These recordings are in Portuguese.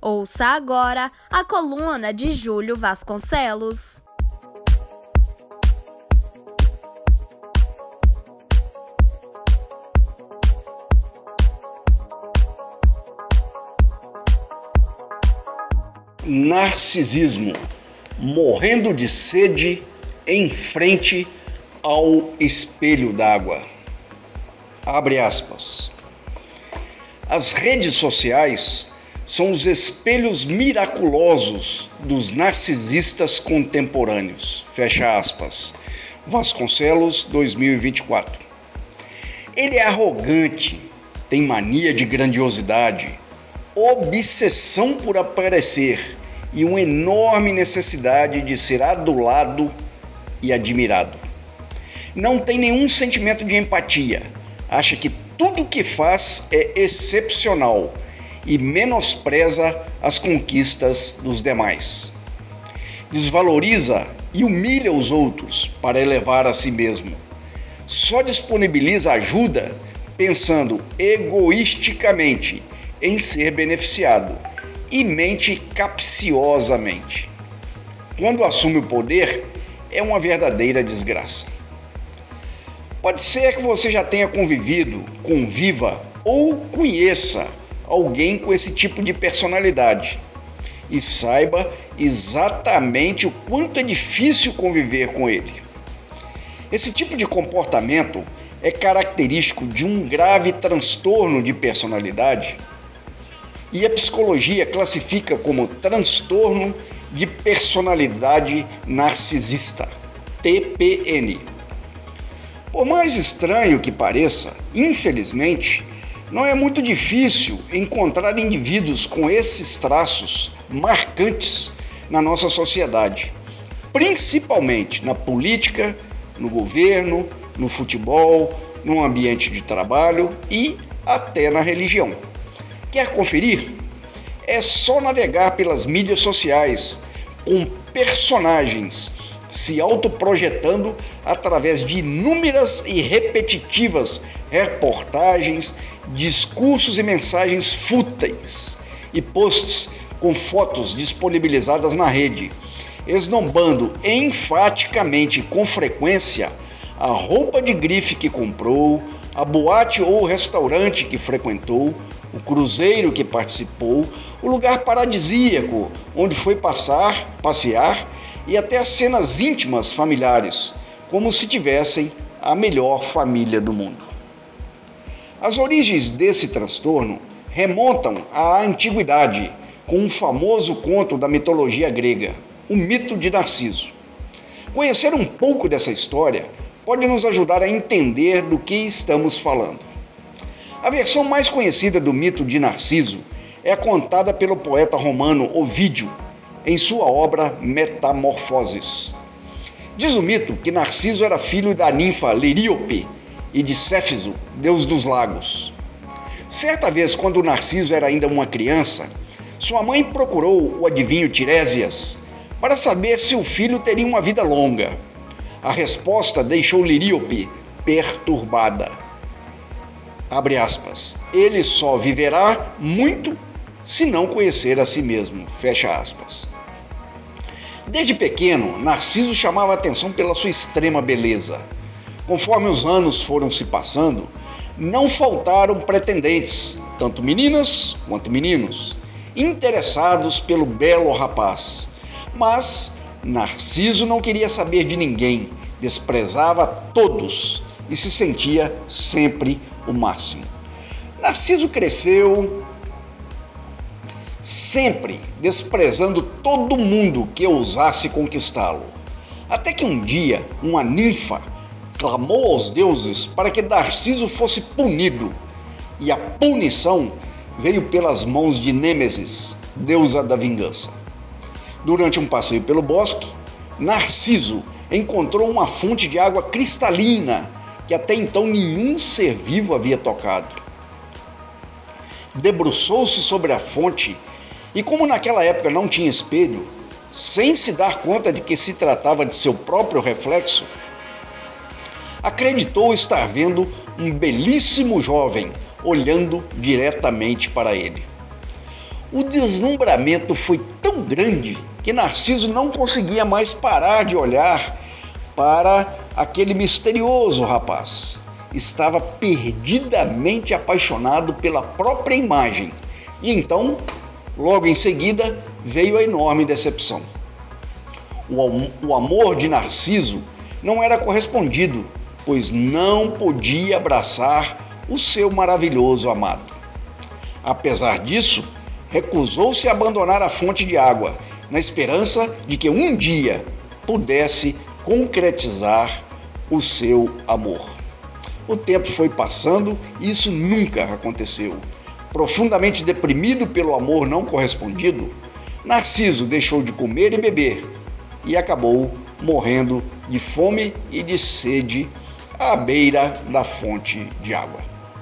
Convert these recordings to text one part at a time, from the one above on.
Ouça agora a coluna de Júlio Vasconcelos. Narcisismo, morrendo de sede em frente ao espelho d'água. Abre aspas. As redes sociais são os espelhos miraculosos dos narcisistas contemporâneos. Fecha aspas. Vasconcelos, 2024. Ele é arrogante, tem mania de grandiosidade, obsessão por aparecer e uma enorme necessidade de ser adulado e admirado. Não tem nenhum sentimento de empatia, acha que tudo o que faz é excepcional e menospreza as conquistas dos demais. Desvaloriza e humilha os outros para elevar a si mesmo. Só disponibiliza ajuda pensando egoisticamente em ser beneficiado e mente capciosamente. Quando assume o poder, é uma verdadeira desgraça. Pode ser que você já tenha convivido, conviva ou conheça alguém com esse tipo de personalidade e saiba exatamente o quanto é difícil conviver com ele. Esse tipo de comportamento é característico de um grave transtorno de personalidade e a psicologia classifica como transtorno de personalidade narcisista, TPN. Por mais estranho que pareça, infelizmente, não é muito difícil encontrar indivíduos com esses traços marcantes na nossa sociedade, principalmente na política, no governo, no futebol, no ambiente de trabalho e até na religião. Quer conferir? É só navegar pelas mídias sociais com personagens se autoprojetando através de inúmeras e repetitivas reportagens, discursos e mensagens fúteis e posts com fotos disponibilizadas na rede, esnobando enfaticamente e com frequência a roupa de grife que comprou, a boate ou restaurante que frequentou, o cruzeiro que participou, o lugar paradisíaco onde foi passear e até as cenas íntimas familiares, como se tivessem a melhor família do mundo. As origens desse transtorno remontam à antiguidade, com um famoso conto da mitologia grega, o mito de Narciso. Conhecer um pouco dessa história pode nos ajudar a entender do que estamos falando. A versão mais conhecida do mito de Narciso é contada pelo poeta romano Ovídio, em sua obra Metamorfoses. Diz o mito que Narciso era filho da ninfa Liríope e de Céfiso, deus dos lagos. Certa vez, quando Narciso era ainda uma criança, sua mãe procurou o adivinho Tiresias para saber se o filho teria uma vida longa. A resposta deixou Liríope perturbada. Abre aspas. Ele só viverá muito se não conhecer a si mesmo. Fecha aspas. Desde pequeno, Narciso chamava a atenção pela sua extrema beleza. Conforme os anos foram se passando, não faltaram pretendentes, tanto meninas quanto meninos, interessados pelo belo rapaz. Mas Narciso não queria saber de ninguém, desprezava todos e se sentia sempre o máximo. Narciso cresceu sempre desprezando todo mundo que ousasse conquistá-lo. Até que um dia, uma ninfa clamou aos deuses para que Narciso fosse punido, e a punição veio pelas mãos de Nêmesis, deusa da vingança. Durante um passeio pelo bosque, Narciso encontrou uma fonte de água cristalina que até então nenhum ser vivo havia tocado. Debruçou-se sobre a fonte e, como naquela época não tinha espelho, sem se dar conta de que se tratava de seu próprio reflexo, acreditou estar vendo um belíssimo jovem olhando diretamente para ele. O deslumbramento foi tão grande que Narciso não conseguia mais parar de olhar para aquele misterioso rapaz. Estava perdidamente apaixonado pela própria imagem. E então, logo em seguida, veio a enorme decepção. O amor de Narciso não era correspondido, pois não podia abraçar o seu maravilhoso amado. Apesar disso, recusou-se a abandonar a fonte de água, na esperança de que um dia pudesse concretizar o seu amor. O tempo foi passando e isso nunca aconteceu. Profundamente deprimido pelo amor não correspondido, Narciso deixou de comer e beber e acabou morrendo de fome e de sede à beira da fonte de água.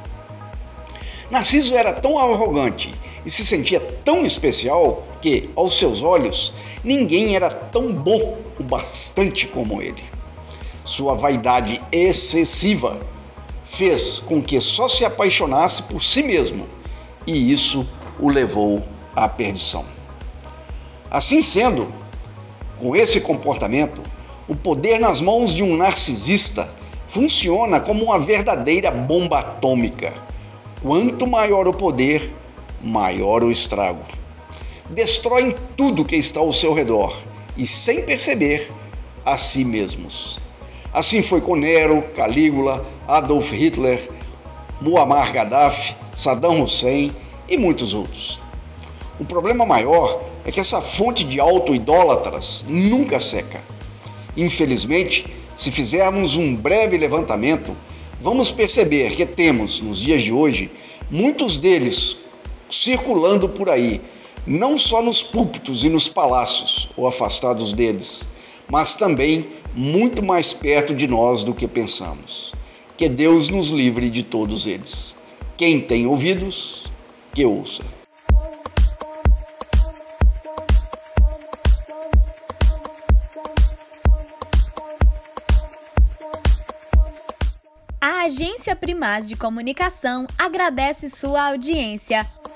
Narciso era tão arrogante e se sentia tão especial que, aos seus olhos, ninguém era tão bom o bastante como ele. Sua vaidade excessiva fez com que só se apaixonasse por si mesmo, e isso o levou à perdição. Assim sendo, com esse comportamento, o poder nas mãos de um narcisista funciona como uma verdadeira bomba atômica. Quanto maior o poder, maior o estrago. Destroem tudo que está ao seu redor e, sem perceber, a si mesmos. Assim foi com Nero, Calígula, Adolf Hitler, Muammar Gaddafi, Saddam Hussein e muitos outros. O problema maior é que essa fonte de auto-idólatras nunca seca. Infelizmente, se fizermos um breve levantamento, vamos perceber que temos, nos dias de hoje, muitos deles circulando por aí, não só nos púlpitos e nos palácios ou afastados deles, mas também muito mais perto de nós do que pensamos. Que Deus nos livre de todos eles. Quem tem ouvidos, que ouça. A Agência Primaz de Comunicação agradece sua audiência.